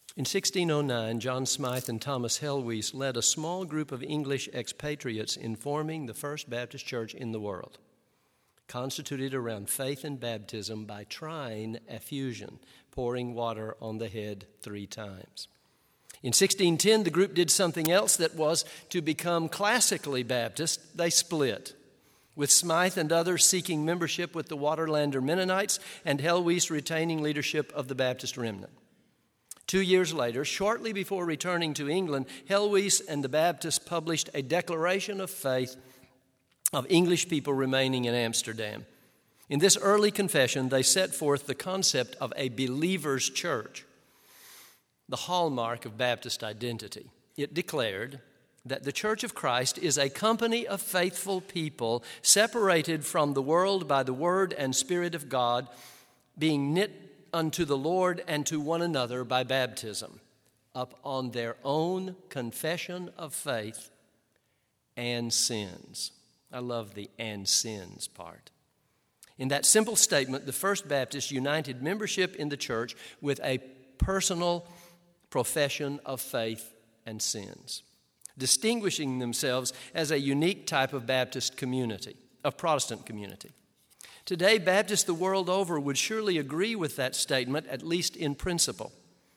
In 1609, John Smythe and Thomas Helwys led a small group of English expatriates in forming the first Baptist church in the world, constituted around faith and baptism by trine effusion, pouring water on the head 3 times. In 1610, the group did something else that was to become classically Baptist. They split, with Smythe and others seeking membership with the Waterlander Mennonites and Helwys retaining leadership of the Baptist remnant. 2 years later, shortly before returning to England, Helwys and the Baptists published a declaration of faith of English people remaining in Amsterdam. In this early confession, they set forth the concept of a believer's church, the hallmark of Baptist identity. It declared that the Church of Christ is a company of faithful people separated from the world by the Word and Spirit of God, being knit unto the Lord and to one another by baptism, upon their own confession of faith and sins. I love the "and sins" part. In that simple statement, the First Baptists united membership in the church with a personal profession of faith and sins, distinguishing themselves as a unique type of Baptist community, of Protestant community. Today, Baptists the world over would surely agree with that statement, at least in principle.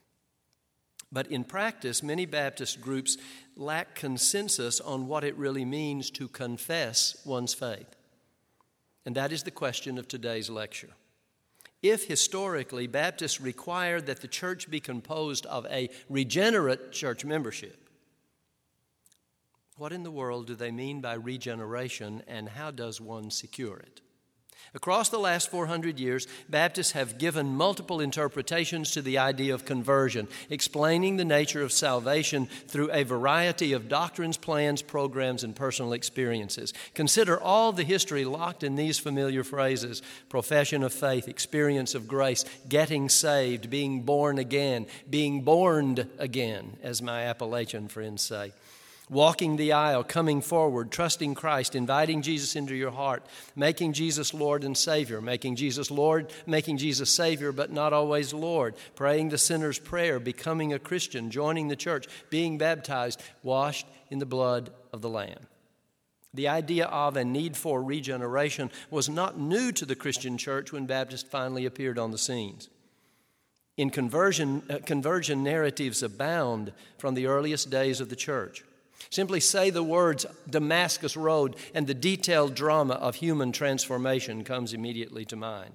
But in practice, many Baptist groups lack consensus on what it really means to confess one's faith. And that is the question of today's lecture. If historically Baptists require that the church be composed of a regenerate church membership, what in the world do they mean by regeneration, and how does one secure it? Across the last 400 years, Baptists have given multiple interpretations to the idea of conversion, explaining the nature of salvation through a variety of doctrines, plans, programs, and personal experiences. Consider all the history locked in these familiar phrases: profession of faith, experience of grace, getting saved, being born again, being borned again, as my Appalachian friends say. Walking the aisle, coming forward, trusting Christ, inviting Jesus into your heart, making Jesus Lord and Savior, making Jesus Lord, making Jesus Savior, but not always Lord, praying the sinner's prayer, becoming a Christian, joining the church, being baptized, washed in the blood of the Lamb. The idea of and need for regeneration was not new to the Christian church when Baptists finally appeared on the scenes. In conversion narratives abound from the earliest days of the church. Simply say the words Damascus Road, and the detailed drama of human transformation comes immediately to mind.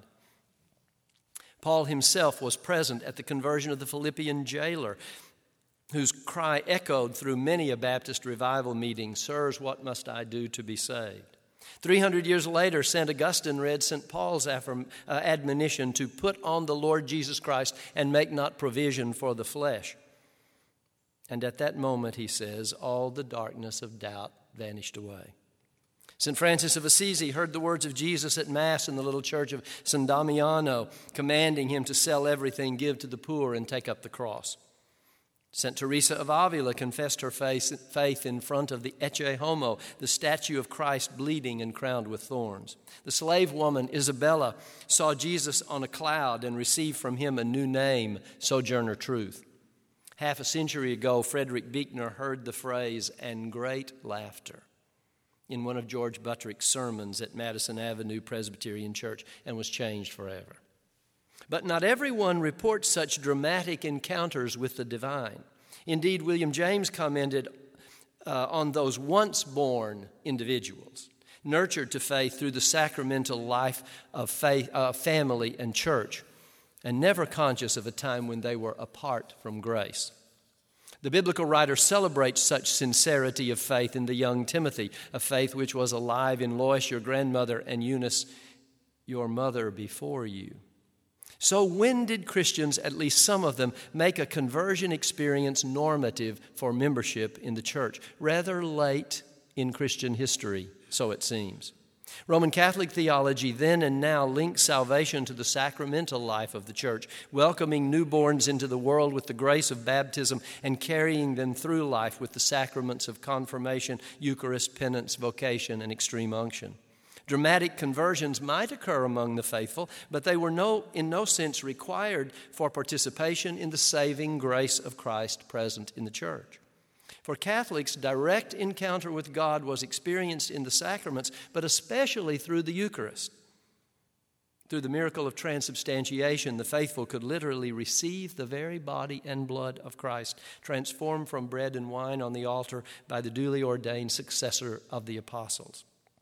Paul himself was present at the conversion of the Philippian jailer, whose cry echoed through many a Baptist revival meeting, "Sirs, what must I do to be saved?" 300 years later, St. Augustine read St. Paul's admonition to put on the Lord Jesus Christ and make not provision for the flesh. And at that moment, he says, all the darkness of doubt vanished away. St. Francis of Assisi heard the words of Jesus at Mass in the little church of San Damiano, commanding him to sell everything, give to the poor, and take up the cross. St. Teresa of Avila confessed her faith in front of the Ecce Homo, the statue of Christ bleeding and crowned with thorns. The slave woman Isabella saw Jesus on a cloud and received from him a new name, Sojourner Truth. Half a century ago, Frederick Buechner heard the phrase, "and great laughter," in one of George Buttrick's sermons at Madison Avenue Presbyterian Church, and was changed forever. But not everyone reports such dramatic encounters with the divine. Indeed, William James commented on those once-born individuals, nurtured to faith through the sacramental life of faith, family and church, and never conscious of a time when they were apart from grace. The biblical writer celebrates such sincerity of faith in the young Timothy, a faith which was alive in Lois, your grandmother, and Eunice, your mother before you. So when did Christians, at least some of them, make a conversion experience normative for membership in the church? Rather late in Christian history, so it seems. Roman Catholic theology then and now links salvation to the sacramental life of the church, welcoming newborns into the world with the grace of baptism and carrying them through life with the sacraments of confirmation, Eucharist, penance, vocation, and extreme unction. Dramatic conversions might occur among the faithful, but they were in no sense required for participation in the saving grace of Christ present in the church. For Catholics, direct encounter with God was experienced in the sacraments, but especially through the Eucharist. Through the miracle of transubstantiation, the faithful could literally receive the very body and blood of Christ, transformed from bread and wine on the altar by the duly ordained successor of the apostles.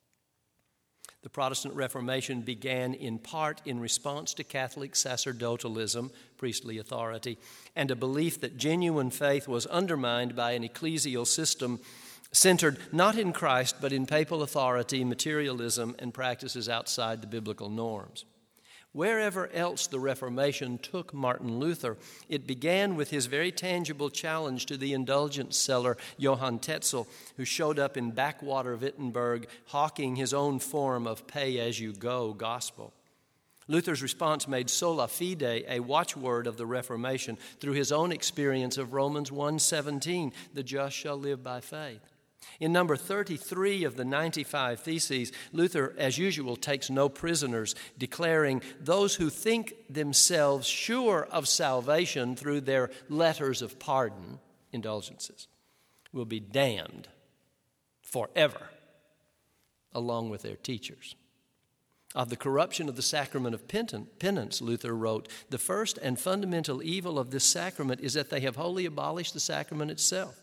The Protestant Reformation began in part in response to Catholic sacerdotalism, priestly authority, and a belief that genuine faith was undermined by an ecclesial system centered not in Christ but in papal authority, materialism, and practices outside the biblical norms. Wherever else the Reformation took Martin Luther, it began with his very tangible challenge to the indulgence seller Johann Tetzel, who showed up in backwater Wittenberg hawking his own form of pay-as-you-go gospel. Luther's response made sola fide a watchword of the Reformation through his own experience of Romans 1:17, the just shall live by faith. In number 33 of the 95 Theses, Luther, as usual, takes no prisoners, declaring those who think themselves sure of salvation through their letters of pardon, indulgences, will be damned forever, along with their teachers. Of the corruption of the sacrament of penance, Luther wrote, the first and fundamental evil of this sacrament is that they have wholly abolished the sacrament itself.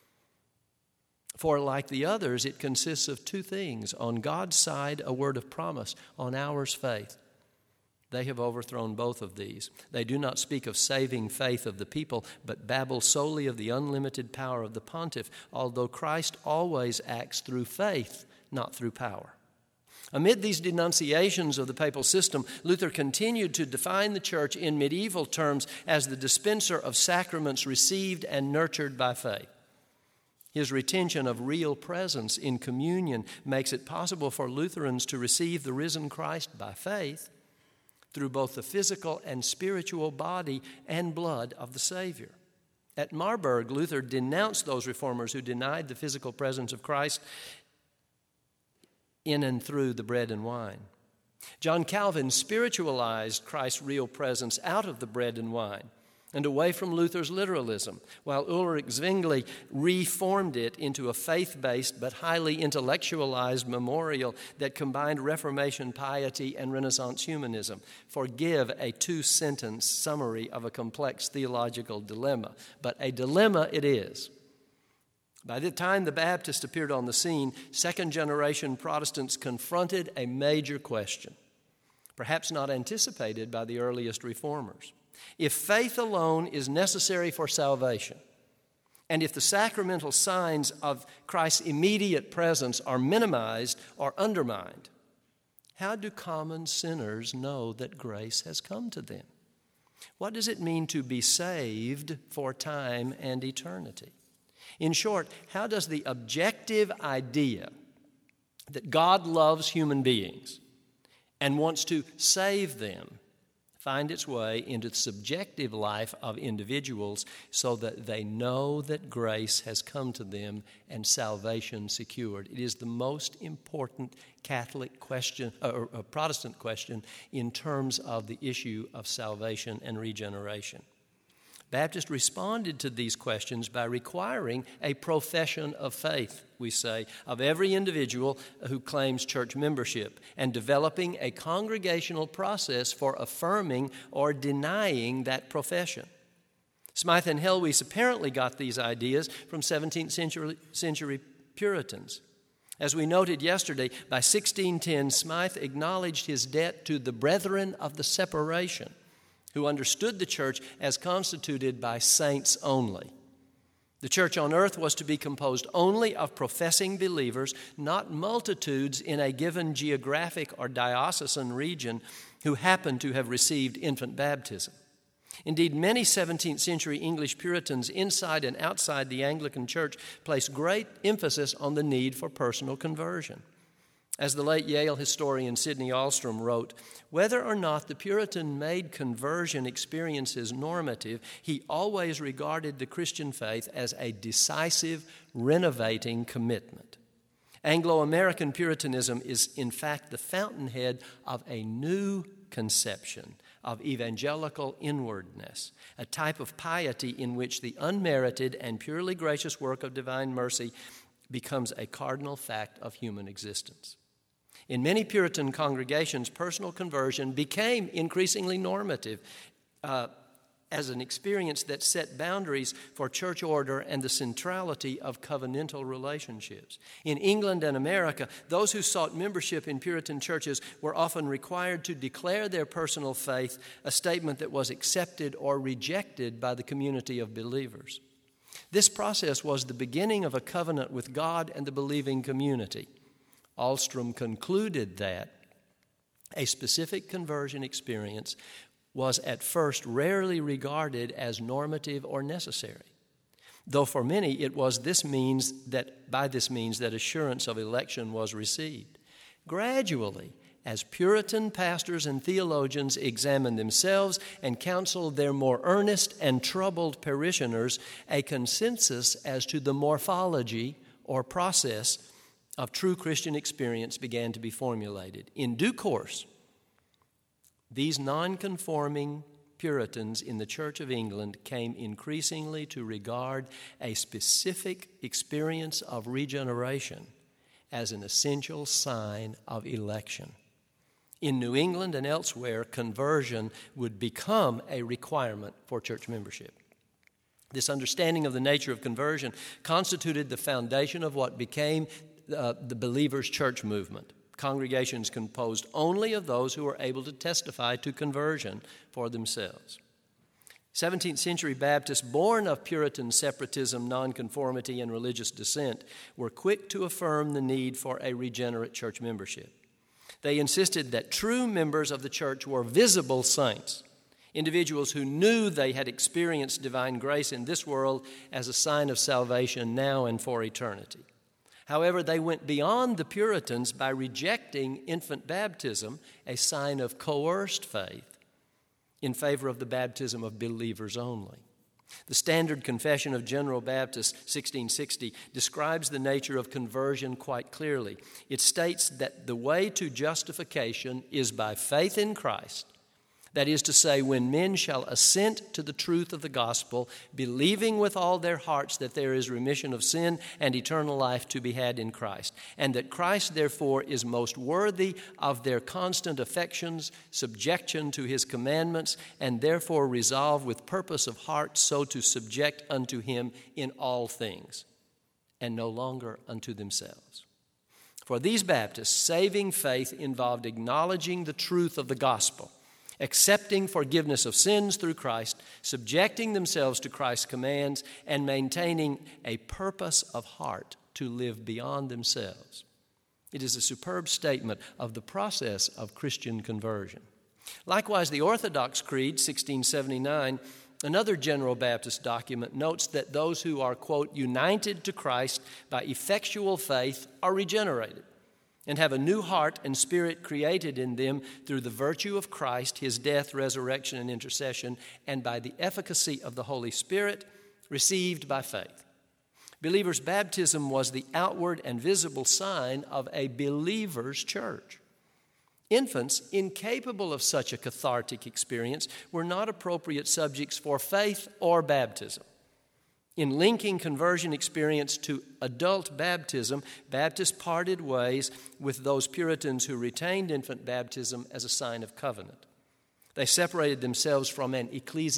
For like the others, it consists of two things. On God's side, a word of promise. On ours, faith. They have overthrown both of these. They do not speak of saving faith of the people, but babble solely of the unlimited power of the pontiff, although Christ always acts through faith, not through power. Amid these denunciations of the papal system, Luther continued to define the church in medieval terms as the dispenser of sacraments received and nurtured by faith. His retention of real presence in communion makes it possible for Lutherans to receive the risen Christ by faith through both the physical and spiritual body and blood of the Savior. At Marburg, Luther denounced those reformers who denied the physical presence of Christ in and through the bread and wine. John Calvin spiritualized Christ's real presence out of the bread and wine and away from Luther's literalism, while Ulrich Zwingli reformed it into a faith-based but highly intellectualized memorial that combined Reformation piety and Renaissance humanism. Forgive a two-sentence summary of a complex theological dilemma, but a dilemma it is. By the time the Baptist appeared on the scene, second-generation Protestants confronted a major question, perhaps not anticipated by the earliest reformers. If faith alone is necessary for salvation, and if the sacramental signs of Christ's immediate presence are minimized or undermined, how do common sinners know that grace has come to them? What does it mean to be saved for time and eternity? In short, how does the objective idea that God loves human beings and wants to save them find its way into the subjective life of individuals so that they know that grace has come to them and salvation secured? It is the most important Catholic question, or Protestant question, in terms of the issue of salvation and regeneration. Baptists responded to these questions by requiring a profession of faith, we say, of every individual who claims church membership, and developing a congregational process for affirming or denying that profession. Smythe and Helwys apparently got these ideas from 17th century Puritans. As we noted yesterday, by 1610, Smythe acknowledged his debt to the Brethren of the Separation, who understood the church as constituted by saints only. The church on earth was to be composed only of professing believers, not multitudes in a given geographic or diocesan region who happened to have received infant baptism. Indeed, many 17th century English Puritans inside and outside the Anglican Church placed great emphasis on the need for personal conversion. As the late Yale historian Sidney Alstrom wrote, whether or not the Puritan made conversion experiences normative, he always regarded the Christian faith as a decisive, renovating commitment. Anglo-American Puritanism is, in fact, the fountainhead of a new conception of evangelical inwardness, a type of piety in which the unmerited and purely gracious work of divine mercy becomes a cardinal fact of human existence. In many Puritan congregations, personal conversion became increasingly normative as an experience that set boundaries for church order and the centrality of covenantal relationships. In England and America, those who sought membership in Puritan churches were often required to declare their personal faith, a statement that was accepted or rejected by the community of believers. This process was the beginning of a covenant with God and the believing community. Ahlstrom concluded that a specific conversion experience was at first rarely regarded as normative or necessary, though for many it was by this means that assurance of election was received. Gradually, as Puritan pastors and theologians examined themselves and counseled their more earnest and troubled parishioners, a consensus as to the morphology or process of true Christian experience began to be formulated. In due course, these nonconforming Puritans in the Church of England came increasingly to regard a specific experience of regeneration as an essential sign of election. In New England and elsewhere, conversion would become a requirement for church membership. This understanding of the nature of conversion constituted the foundation of what became the Believers' Church movement. Congregations composed only of those who were able to testify to conversion for themselves. 17th century Baptists, born of Puritan separatism, nonconformity, and religious dissent, were quick to affirm the need for a regenerate church membership. They insisted that true members of the church were visible saints, individuals who knew they had experienced divine grace in this world as a sign of salvation now and for eternity. However, they went beyond the Puritans by rejecting infant baptism, a sign of coerced faith, in favor of the baptism of believers only. The Standard Confession of General Baptists, 1660, describes the nature of conversion quite clearly. It states that the way to justification is by faith in Christ. That is to say, when men shall assent to the truth of the gospel, believing with all their hearts that there is remission of sin and eternal life to be had in Christ, and that Christ, therefore, is most worthy of their constant affections, subjection to his commandments, and therefore resolve with purpose of heart so to subject unto him in all things, and no longer unto themselves. For these Baptists, saving faith involved acknowledging the truth of the gospel, accepting forgiveness of sins through Christ, subjecting themselves to Christ's commands, and maintaining a purpose of heart to live beyond themselves. It is a superb statement of the process of Christian conversion. Likewise, the Orthodox Creed, 1679, another General Baptist document, notes that those who are, quote, united to Christ by effectual faith are regenerated and have a new heart and spirit created in them through the virtue of Christ, his death, resurrection, and intercession, and by the efficacy of the Holy Spirit received by faith. Believers' baptism was the outward and visible sign of a believer's church. Infants, incapable of such a cathartic experience, were not appropriate subjects for faith or baptism. In linking conversion experience to adult baptism, Baptists parted ways with those Puritans who retained infant baptism as a sign of covenant. They separated themselves from an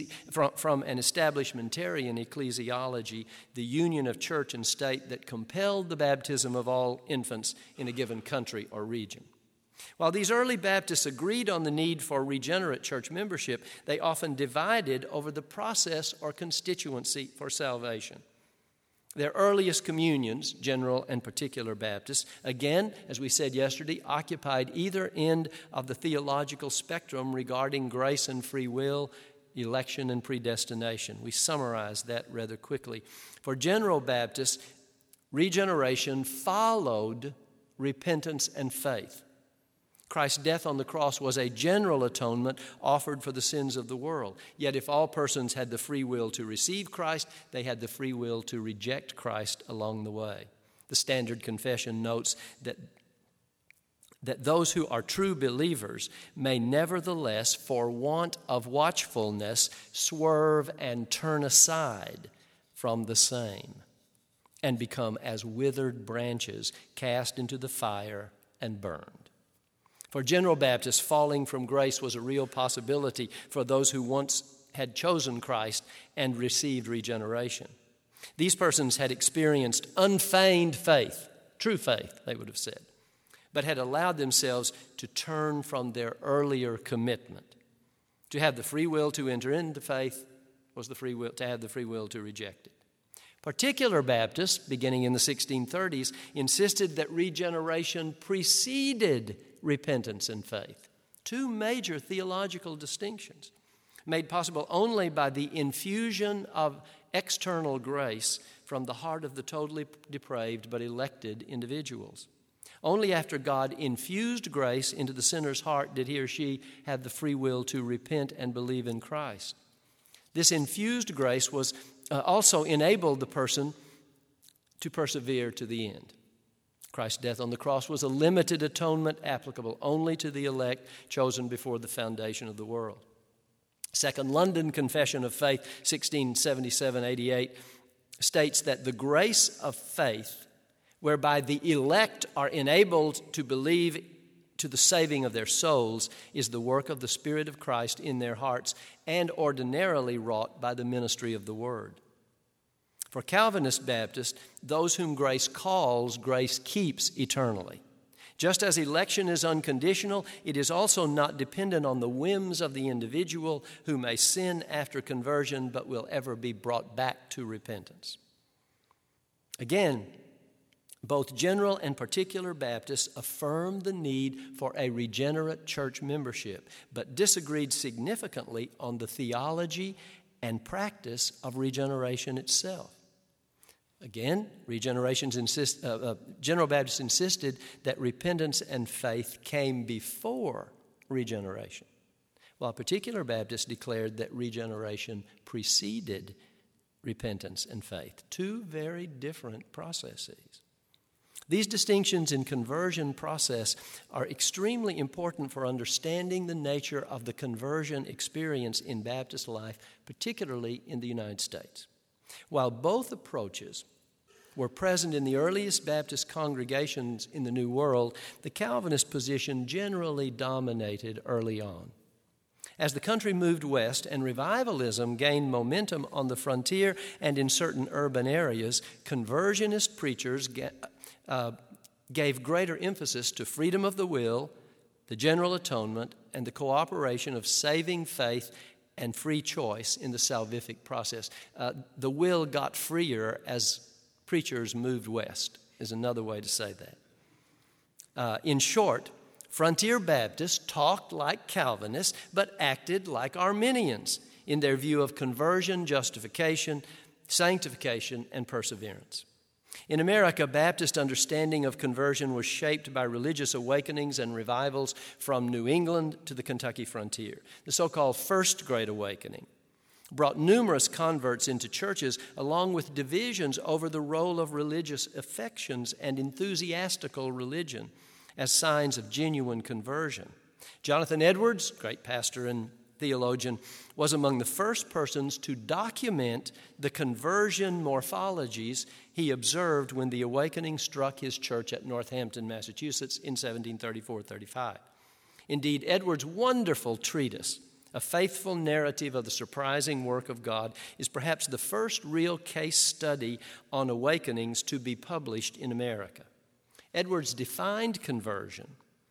establishmentarian ecclesiology, the union of church and state that compelled the baptism of all infants in a given country or region. While these early Baptists agreed on the need for regenerate church membership, they often divided over the process or constituency for salvation. Their earliest communions, General and Particular Baptists, again, as we said yesterday, occupied either end of the theological spectrum regarding grace and free will, election and predestination. We summarized that rather quickly. For General Baptists, regeneration followed repentance and faith. Christ's death on the cross was a general atonement offered for the sins of the world. Yet if all persons had the free will to receive Christ, they had the free will to reject Christ along the way. The Standard Confession notes that those who are true believers may nevertheless, for want of watchfulness, swerve and turn aside from the same, and become as withered branches cast into the fire and burned. For General Baptists, falling from grace was a real possibility for those who once had chosen Christ and received regeneration. These persons had experienced unfeigned faith, true faith, they would have said, but had allowed themselves to turn from their earlier commitment. To have the free will to enter into faith was to have the free will to reject it. Particular Baptists, beginning in the 1630s, insisted that regeneration preceded repentance and faith. Two major theological distinctions, made possible only by the infusion of external grace from the heart of the totally depraved but elected individuals. Only after God infused grace into the sinner's heart did he or she have the free will to repent and believe in Christ. This infused grace was also enabled the person to persevere to the end. Christ's death on the cross was a limited atonement applicable only to the elect chosen before the foundation of the world. Second London Confession of Faith, 1677-88, states that the grace of faith, whereby the elect are enabled to believe to the saving of their souls, is the work of the Spirit of Christ in their hearts and ordinarily wrought by the ministry of the Word. For Calvinist Baptists, those whom grace calls, grace keeps eternally. Just as election is unconditional, it is also not dependent on the whims of the individual who may sin after conversion but will ever be brought back to repentance. Again, both general and particular Baptists affirmed the need for a regenerate church membership, but disagreed significantly on the theology and practice of regeneration itself. Again, General Baptists insisted that repentance and faith came before regeneration, while particular Baptists declared that regeneration preceded repentance and faith. Two very different processes. These distinctions in conversion process are extremely important for understanding the nature of the conversion experience in Baptist life, particularly in the United States. While both approaches were present in the earliest Baptist congregations in the New World, the Calvinist position generally dominated early on. As the country moved west and revivalism gained momentum on the frontier and in certain urban areas, conversionist preachers gave greater emphasis to freedom of the will, the general atonement, and the cooperation of saving faith and free choice in the salvific process. The will got freer as preachers moved west, is another way to say that. In short, frontier Baptists talked like Calvinists, but acted like Arminians in their view of conversion, justification, sanctification, and perseverance. In America, Baptist understanding of conversion was shaped by religious awakenings and revivals from New England to the Kentucky frontier. The so-called First Great Awakening brought numerous converts into churches, along with divisions over the role of religious affections and enthusiastical religion as signs of genuine conversion. Jonathan Edwards, great pastor and theologian, was among the first persons to document the conversion morphologies he observed when the awakening struck his church at Northampton, Massachusetts in 1734-35. Indeed, Edwards' wonderful treatise, A Faithful Narrative of the Surprising Work of God, is perhaps the first real case study on awakenings to be published in America. Edwards defined conversion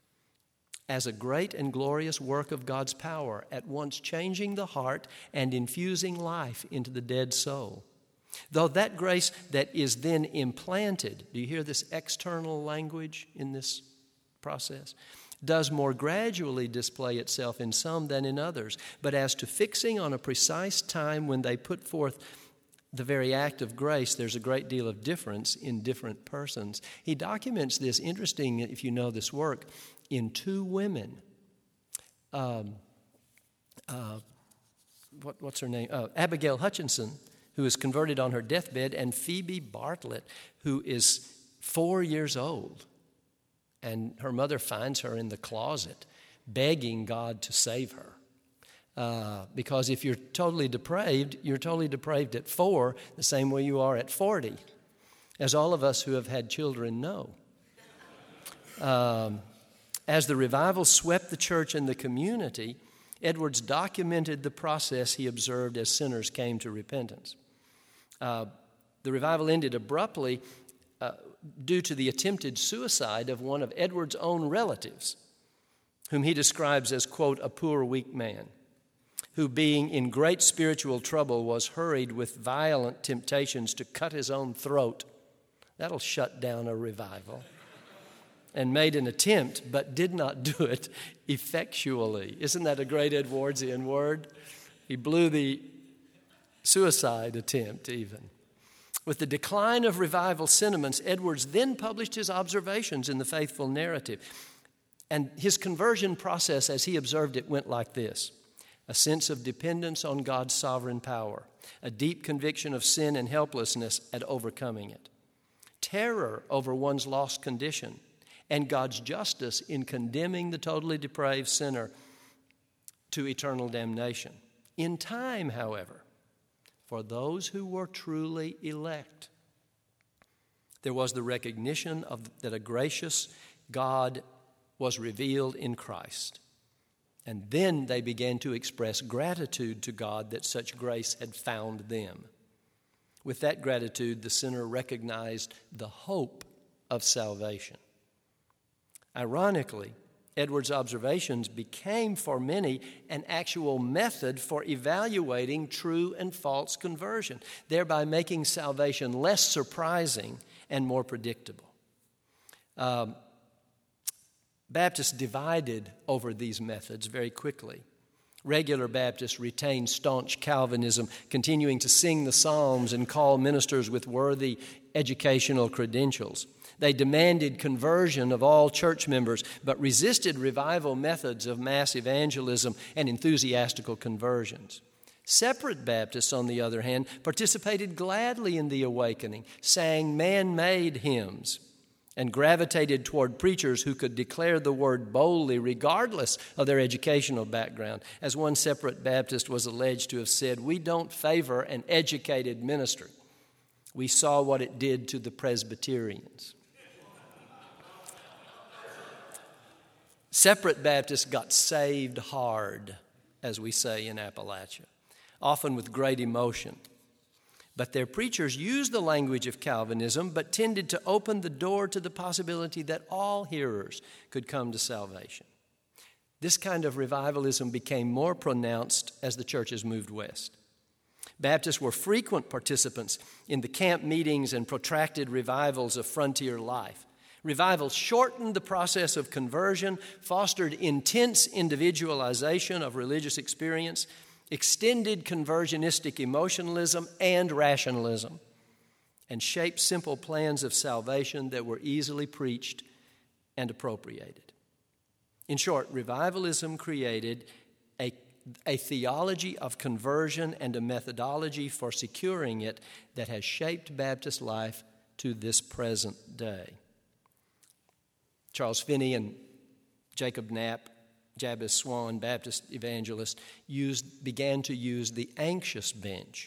as a great and glorious work of God's power, at once changing the heart and infusing life into the dead soul. Though that grace that is then implanted, do you hear this external language in this process? Does more gradually display itself in some than in others. But as to fixing on a precise time when they put forth the very act of grace, there's a great deal of difference in different persons. He documents this, interesting if you know this work, in two women. What's her name? Abigail Hutchinson, who is converted on her deathbed, and Phoebe Bartlett, who is 4 years old, and her mother finds her in the closet begging God to save her. Because if you're totally depraved at 4, the same way you are at 40, as all of us who have had children know. As the revival swept the church and the community, Edwards documented the process he observed as sinners came to repentance. The revival ended abruptly due to the attempted suicide of one of Edwards' own relatives, whom he describes as, quote, a poor, weak man, who being in great spiritual trouble was hurried with violent temptations to cut his own throat. That'll shut down a revival. And made an attempt, but did not do it effectually. Isn't that a great Edwardsian word? He blew the suicide attempt even. With the decline of revival sentiments, Edwards then published his observations in the Faithful Narrative. And his conversion process, as he observed it, went like this: a sense of dependence on God's sovereign power, a deep conviction of sin and helplessness at overcoming it, terror over one's lost condition, and God's justice in condemning the totally depraved sinner to eternal damnation. In time, however, for those who were truly elect, there was the recognition that a gracious God was revealed in Christ. And then they began to express gratitude to God that such grace had found them. With that gratitude, the sinner recognized the hope of salvation. Ironically, Edwards' observations became for many an actual method for evaluating true and false conversion, thereby making salvation less surprising and more predictable. Baptists divided over these methods very quickly. Regular Baptists retained staunch Calvinism, continuing to sing the Psalms and call ministers with worthy educational credentials. They demanded conversion of all church members, but resisted revival methods of mass evangelism and enthusiastical conversions. Separate Baptists, on the other hand, participated gladly in the awakening, sang man-made hymns, and gravitated toward preachers who could declare the word boldly regardless of their educational background. As one separate Baptist was alleged to have said, "We don't favor an educated ministry. We saw what it did to the Presbyterians." Separate Baptists got saved hard, as we say in Appalachia, often with great emotion. But their preachers used the language of Calvinism, but tended to open the door to the possibility that all hearers could come to salvation. This kind of revivalism became more pronounced as the churches moved west. Baptists were frequent participants in the camp meetings and protracted revivals of frontier life. Revivals shortened the process of conversion, fostered intense individualization of religious experience, extended conversionistic emotionalism and rationalism, and shaped simple plans of salvation that were easily preached and appropriated. In short, revivalism created a theology of conversion and a methodology for securing it that has shaped Baptist life to this present day. Charles Finney and Jacob Knapp, Jabez Swan, Baptist evangelist, began to use the anxious bench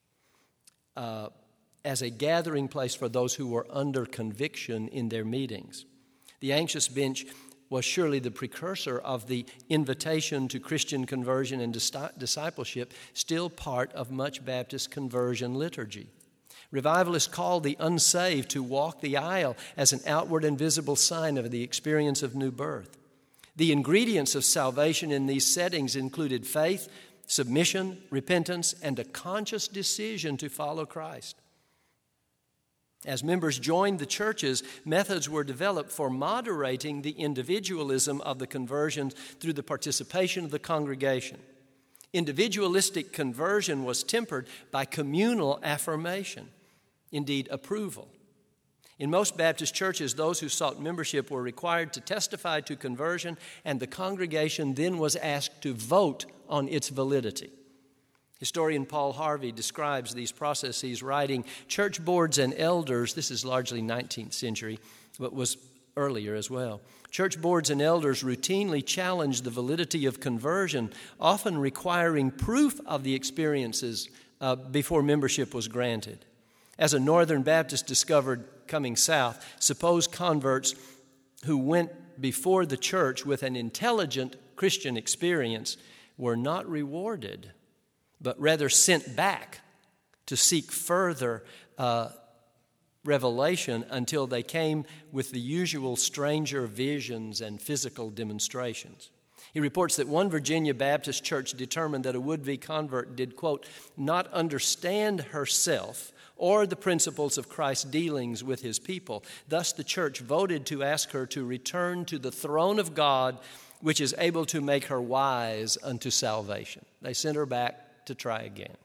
as a gathering place for those who were under conviction in their meetings. The anxious bench was surely the precursor of the invitation to Christian conversion and discipleship, still part of much Baptist conversion liturgy. Revivalists called the unsaved to walk the aisle as an outward and visible sign of the experience of new birth. The ingredients of salvation in these settings included faith, submission, repentance, and a conscious decision to follow Christ. As members joined the churches, methods were developed for moderating the individualism of the conversions through the participation of the congregation. Individualistic conversion was tempered by communal affirmation, indeed approval. In most Baptist churches, those who sought membership were required to testify to conversion, and the congregation then was asked to vote on its validity. Historian Paul Harvey describes these processes, writing, "Church boards and elders," this is largely 19th century, but was earlier as well. Church boards and elders routinely challenged the validity of conversion, often requiring proof of the experiences before membership was granted. As a Northern Baptist discovered coming south, suppose converts who went before the church with an intelligent Christian experience were not rewarded, but rather sent back to seek further revelation until they came with the usual stranger visions and physical demonstrations. He reports that one Virginia Baptist church determined that a would-be convert did, quote, "not understand herself or the principles of Christ's dealings with his people. Thus the church voted to ask her to return to the throne of God, which is able to make her wise unto salvation." They sent her back to try again.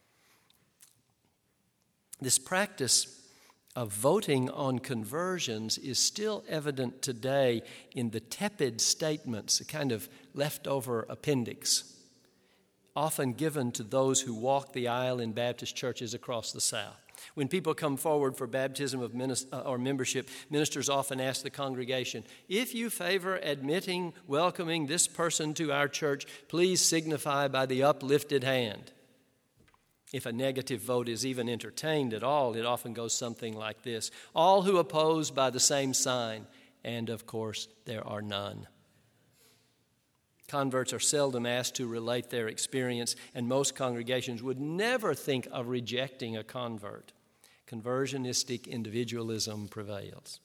This practice of voting on conversions is still evident today in the tepid statements, a kind of leftover appendix, often given to those who walk the aisle in Baptist churches across the South. When people come forward for baptism or membership, ministers often ask the congregation, "If you favor admitting, welcoming this person to our church, please signify by the uplifted hand." If a negative vote is even entertained at all, it often goes something like this: "All who oppose by the same sign," and of course there are none. Converts are seldom asked to relate their experience, and most congregations would never think of rejecting a convert. Conversionistic individualism prevails.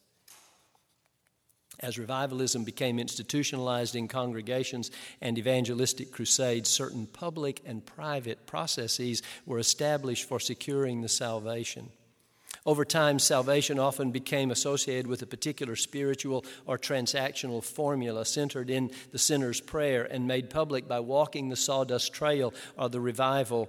As revivalism became institutionalized in congregations and evangelistic crusades, certain public and private processes were established for securing the salvation. Over time, salvation often became associated with a particular spiritual or transactional formula centered in the sinner's prayer and made public by walking the sawdust trail or the revival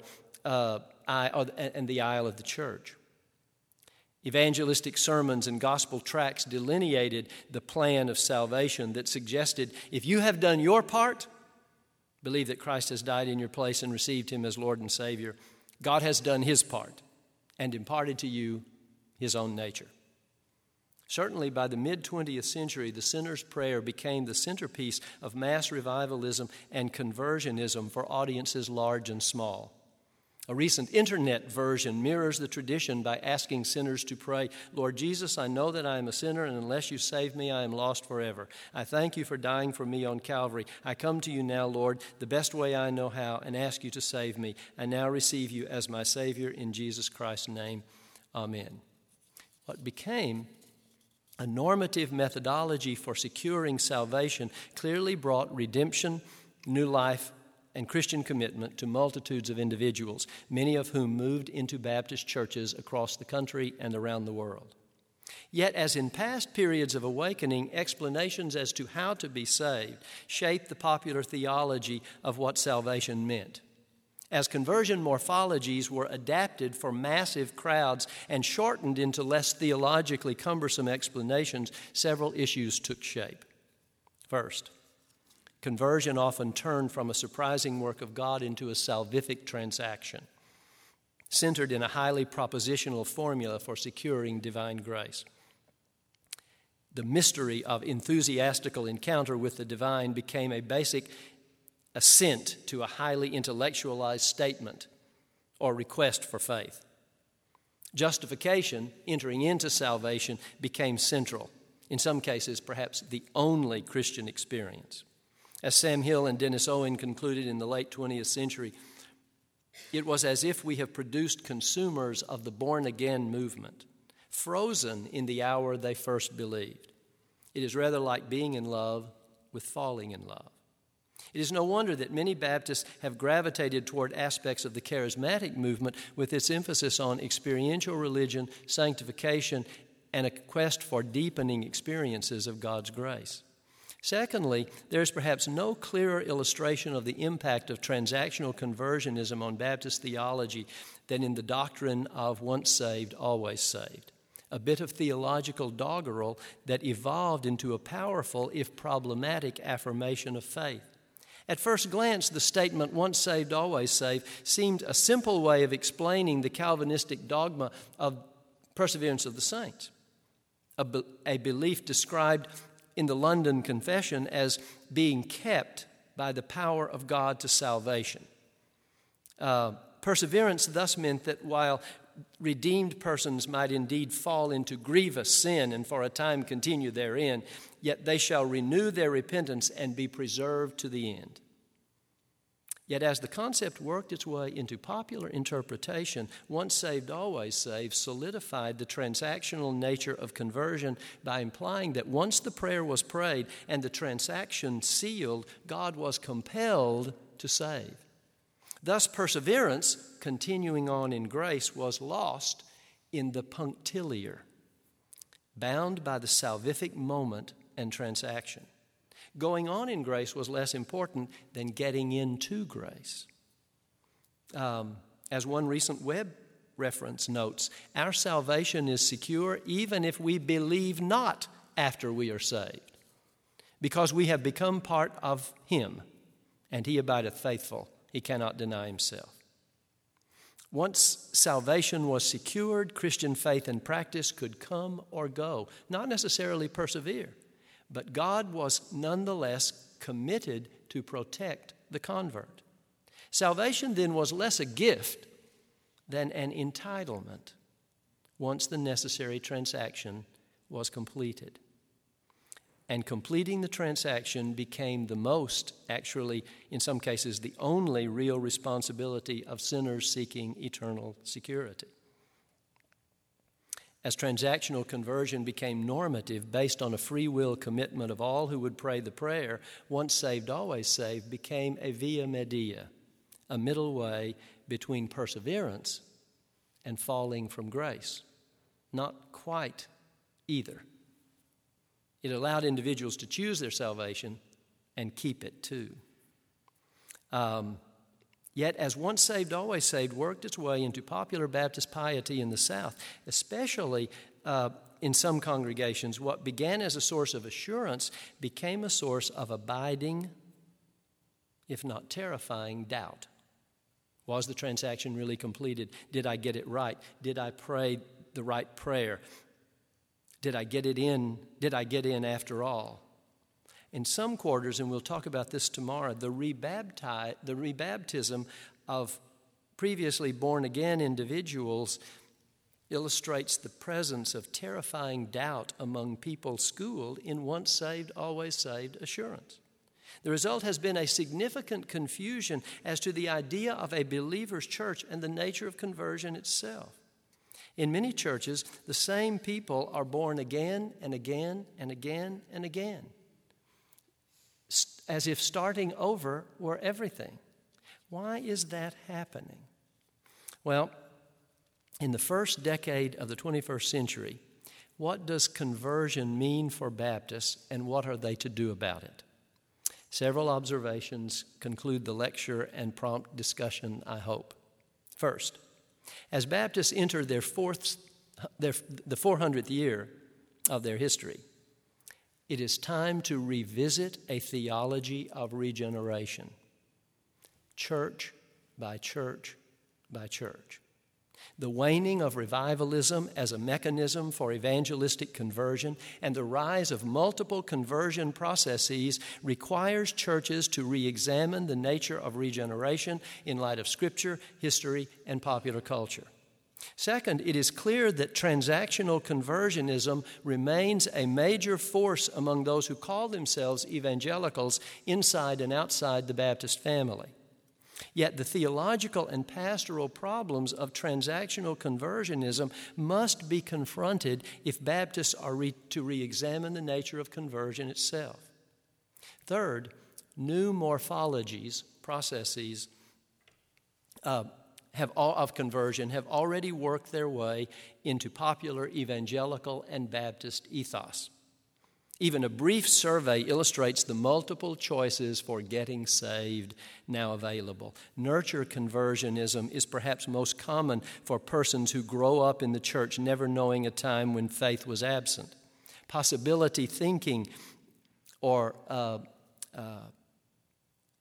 and the aisle of the church. Evangelistic sermons and gospel tracts delineated the plan of salvation that suggested, if you have done your part, believe that Christ has died in your place and received him as Lord and Savior, God has done his part and imparted to you his own nature. Certainly by the mid-20th century, the sinner's prayer became the centerpiece of mass revivalism and conversionism for audiences large and small. A recent internet version mirrors the tradition by asking sinners to pray, "Lord Jesus, I know that I am a sinner, and unless you save me, I am lost forever. I thank you for dying for me on Calvary. I come to you now, Lord, the best way I know how, and ask you to save me. I now receive you as my Savior in Jesus Christ's name. Amen." What became a normative methodology for securing salvation clearly brought redemption, new life, and Christian commitment to multitudes of individuals, many of whom moved into Baptist churches across the country and around the world. Yet, as in past periods of awakening, explanations as to how to be saved shaped the popular theology of what salvation meant. As conversion morphologies were adapted for massive crowds and shortened into less theologically cumbersome explanations, several issues took shape. First, conversion often turned from a surprising work of God into a salvific transaction, centered in a highly propositional formula for securing divine grace. The mystery of enthusiastical encounter with the divine became a basic assent to a highly intellectualized statement or request for faith. Justification, entering into salvation, became central, in some cases perhaps the only Christian experience. As Sam Hill and Dennis Owen concluded in the late 20th century, it was as if we have produced consumers of the born-again movement, frozen in the hour they first believed. It is rather like being in love with falling in love. It is no wonder that many Baptists have gravitated toward aspects of the charismatic movement with its emphasis on experiential religion, sanctification, and a quest for deepening experiences of God's grace. Secondly, there is perhaps no clearer illustration of the impact of transactional conversionism on Baptist theology than in the doctrine of once saved, always saved, a bit of theological doggerel that evolved into a powerful, if problematic, affirmation of faith. At first glance, the statement, once saved, always saved, seemed a simple way of explaining the Calvinistic dogma of perseverance of the saints, a belief described in the London Confession as being kept by the power of God to salvation. Perseverance thus meant that while redeemed persons might indeed fall into grievous sin and for a time continue therein, yet they shall renew their repentance and be preserved to the end. Yet as the concept worked its way into popular interpretation, once saved, always saved solidified the transactional nature of conversion by implying that once the prayer was prayed and the transaction sealed, God was compelled to save. Thus, perseverance, continuing on in grace, was lost in the punctiliar, bound by the salvific moment and transaction. Going on in grace was less important than getting into grace. As one recent web reference notes, our salvation is secure even if we believe not after we are saved, because we have become part of Him, and He abideth faithful. He cannot deny Himself. Once salvation was secured, Christian faith and practice could come or go, not necessarily persevere, but God was nonetheless committed to protect the convert. Salvation then was less a gift than an entitlement once the necessary transaction was completed. And completing the transaction became the most, actually, in some cases, the only real responsibility of sinners seeking eternal security. As transactional conversion became normative based on a free will commitment of all who would pray the prayer, once saved, always saved, became a via media, a middle way between perseverance and falling from grace. Not quite either. It allowed individuals to choose their salvation and keep it too. Yet, as once saved, always saved worked its way into popular Baptist piety in the South, especially in some congregations, what began as a source of assurance became a source of abiding, if not terrifying, doubt. Was the transaction really completed? Did I get it right? Did I pray the right prayer? Did I get it in? Did I get in after all? In some quarters, and we'll talk about this tomorrow, the rebaptism of previously born-again individuals illustrates the presence of terrifying doubt among people schooled in once saved, always saved assurance. The result has been a significant confusion as to the idea of a believer's church and the nature of conversion itself. In many churches, the same people are born again and again and again and again, as if starting over were everything. Why is that happening? Well, in the first decade of the 21st century, what does conversion mean for Baptists, and what are they to do about it? Several observations conclude the lecture and prompt discussion, I hope. First, as Baptists enter the 400th year of their history, it is time to revisit a theology of regeneration, church by church by church. The waning of revivalism as a mechanism for evangelistic conversion and the rise of multiple conversion processes requires churches to re-examine the nature of regeneration in light of Scripture, history, and popular culture. Second, it is clear that transactional conversionism remains a major force among those who call themselves evangelicals inside and outside the Baptist family. Yet the theological and pastoral problems of transactional conversionism must be confronted if Baptists are to re-examine the nature of conversion itself. Third, new morphologies, processes of conversion have already worked their way into popular evangelical and Baptist ethos. Even a brief survey illustrates the multiple choices for getting saved now available. Nurture conversionism is perhaps most common for persons who grow up in the church never knowing a time when faith was absent. Possibility thinking or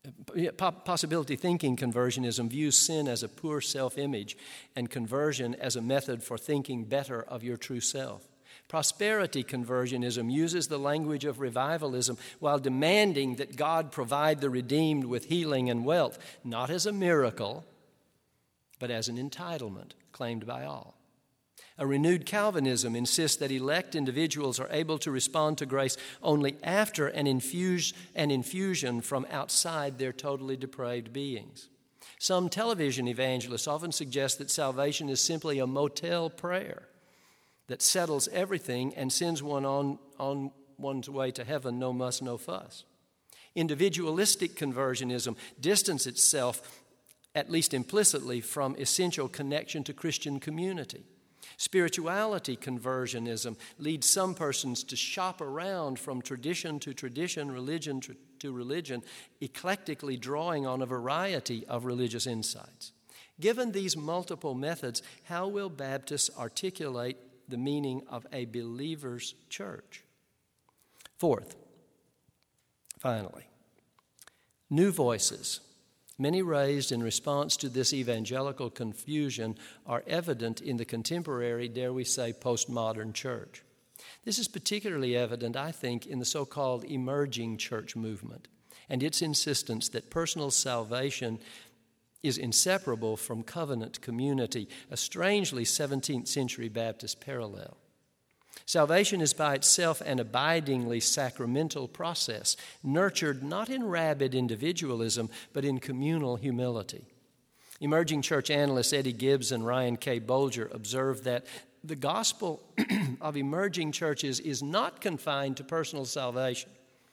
Possibility thinking conversionism views sin as a poor self-image and conversion as a method for thinking better of your true self. Prosperity conversionism uses the language of revivalism while demanding that God provide the redeemed with healing and wealth, not as a miracle, but as an entitlement claimed by all. A renewed Calvinism insists that elect individuals are able to respond to grace only after an infusion from outside their totally depraved beings. Some television evangelists often suggest that salvation is simply a motel prayer that settles everything and sends one on one's way to heaven, no muss, no fuss. Individualistic conversionism distances itself, at least implicitly, from essential connection to Christian community. Spirituality conversionism leads some persons to shop around from tradition to tradition, religion to religion, eclectically drawing on a variety of religious insights. Given these multiple methods, how will Baptists articulate the meaning of a believer's church? Fourth, finally, new voices, many raised in response to this evangelical confusion, are evident in the contemporary, dare we say, postmodern church. This is particularly evident, I think, in the so-called emerging church movement and its insistence that personal salvation is inseparable from covenant community, a strangely 17th century Baptist parallel. Salvation is by itself an abidingly sacramental process, nurtured not in rabid individualism, but in communal humility. Emerging church analysts Eddie Gibbs and Ryan K. Bolger observe that the gospel of emerging churches is not confined to personal salvation.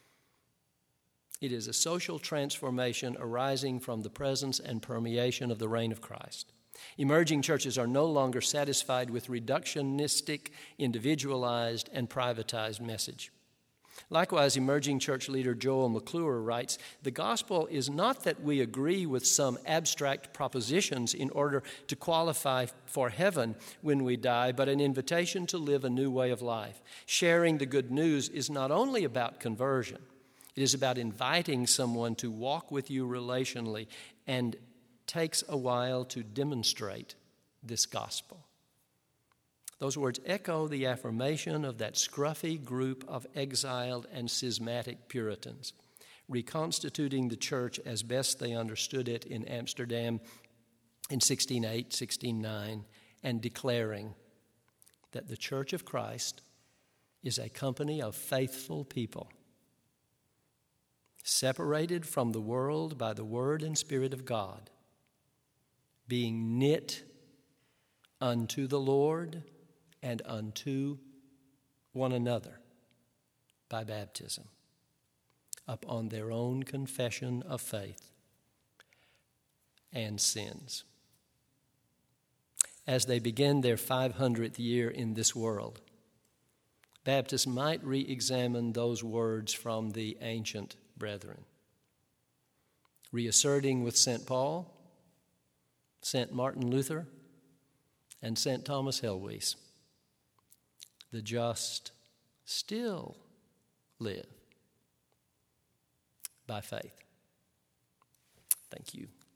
It is a social transformation arising from the presence and permeation of the reign of Christ. Emerging churches are no longer satisfied with reductionistic, individualized, and privatized message. Likewise, emerging church leader Joel McClure writes, "The gospel is not that we agree with some abstract propositions in order to qualify for heaven when we die, but an invitation to live a new way of life. Sharing the good news is not only about conversion, it is about inviting someone to walk with you relationally, and takes a while to demonstrate this gospel." Those words echo the affirmation of that scruffy group of exiled and schismatic Puritans, reconstituting the church as best they understood it in Amsterdam in 1608, 1609, and declaring that the Church of Christ is a company of faithful people, separated from the world by the Word and Spirit of God, being knit unto the Lord and unto one another by baptism, upon their own confession of faith and sins. As they begin their 500th year in this world, Baptists might re-examine those words from the ancient brethren, reasserting with St. Paul, St. Martin Luther, and St. Thomas Helwys, the just still live by faith. Thank you.